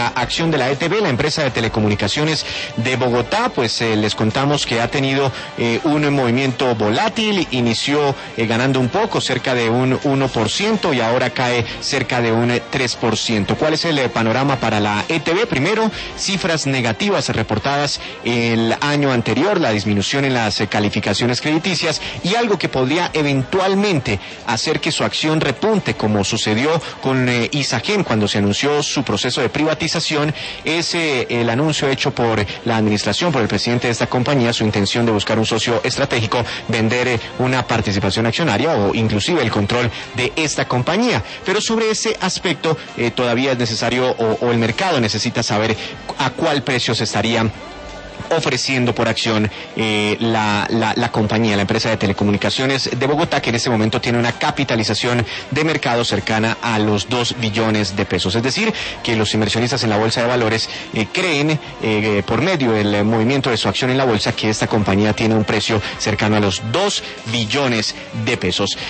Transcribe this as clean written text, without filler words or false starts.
la acción de la ETB, la empresa de telecomunicaciones de Bogotá. Pues les contamos que ha tenido un movimiento volátil, inició ganando un poco, cerca de un 1%, y ahora cae cerca de un 3%. ¿Cuál es el panorama para la ETB? Primero, cifras negativas reportadas el año anterior, la disminución en las calificaciones crediticias, y algo que podría eventualmente hacer que su acción repunte, como sucedió con Isagen cuando se anunció su proceso de privatización, es el anuncio hecho por la administración, por el presidente de esta compañía, su intención de buscar un socio estratégico, vender una participación accionaria o inclusive el control de esta compañía. Pero sobre ese aspecto todavía es necesario, o el mercado necesita saber a cuál precio se estaría ofreciendo por acción la compañía, la empresa de telecomunicaciones de Bogotá, que en este momento tiene una capitalización de mercado cercana a los 2 billones de pesos. Es decir, que los inversionistas en la bolsa de valores creen, por medio del movimiento de su acción en la bolsa, que esta compañía tiene un precio cercano a los 2 billones de pesos.